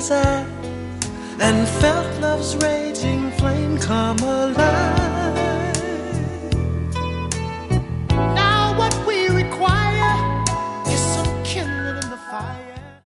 was at, and felt love's raging flame come alive.